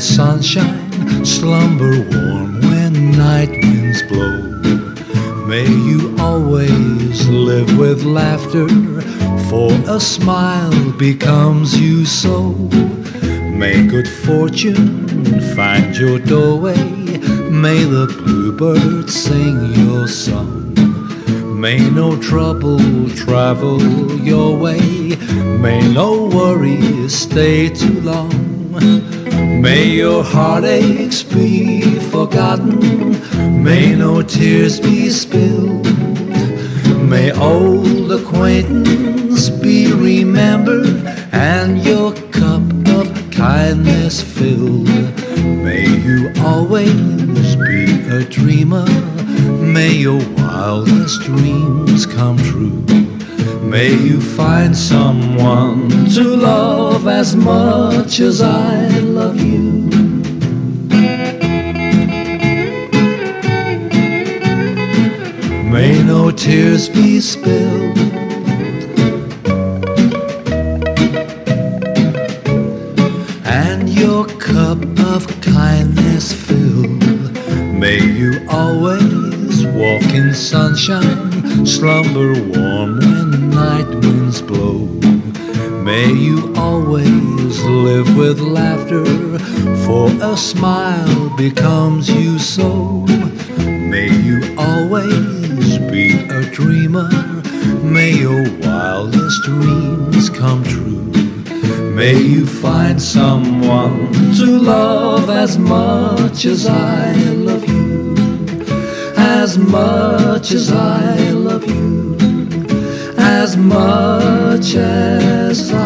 sunshine, slumber warm when night winds blow. May you always live with laughter, for a smile becomes you so. May good fortune find your doorway, may the bluebird sing your song. May no trouble travel your way, may no worries stay too long. May your heartaches be forgotten, may no tears be spilled. May old acquaintance be remembered and your cup of kindness filled. May you always be a dreamer, may your wildest dreams come true. May you find someone to love as much as I love you. May no tears be spilled, and your cup of kindness filled. May you always walk in sunshine, slumber warm when night winds blow. May you always live with laughter, for a smile becomes you so. May you always be a dreamer, may your wildest dreams come true. May you find someone to love as much as I love you, as much as I love you, as much as I